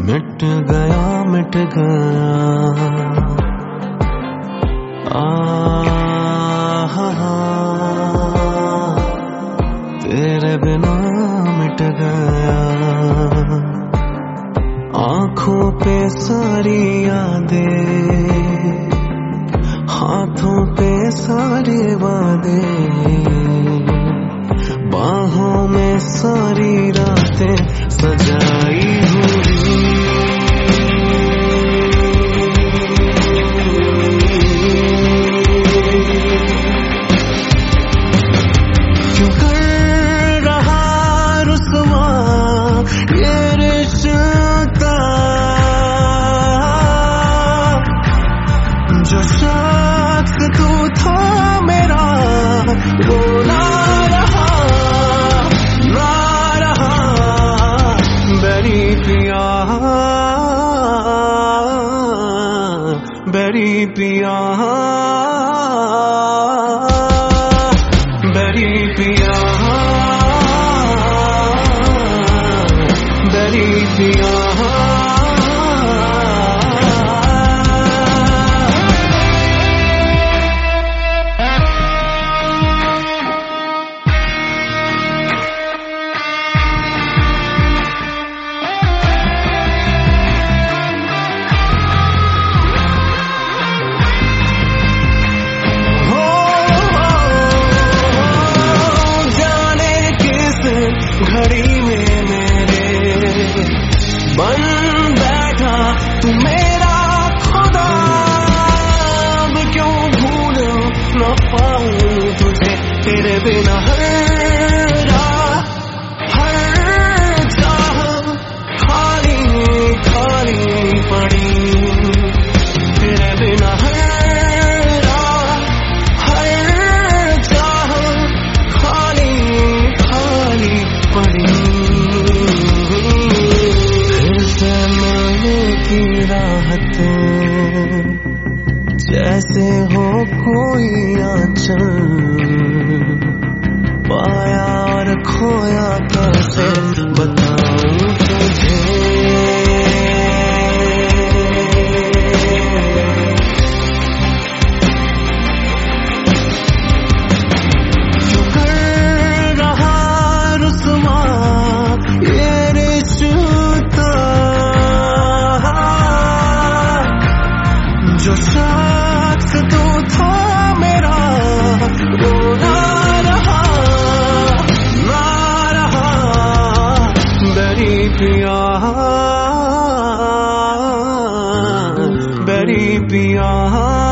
मिट गया तेरे बिना मिट गया। आंखों पे सारी यादें, हाथों पे सारे वादे, बाहों में सारी रातें सजाई हुई। क्यों कर रहा रुसवा ये रिश्ता, जो शख्स तू था मेरा वो ना रहा, ना रहा। बेरी पिया, बेरी पिया, बेरी पिया, बेरी पिया। घड़ी में मेरे बन बैठा तू मेरा खुदा, अब क्यों भूल न पाऊं तुझे तेरे बिना। हर चाह खाली खाली पड़ी तेरे बिना। जैसे हो कोई आंचल, पाया और खोया कैसे बताऊं तुझे। क्यों कर रहा रुसवा ये रिश्ता, जो शख्स तू था मेरा वो ना रहा, ना रहा। बेरी पिया, बेरी पिया।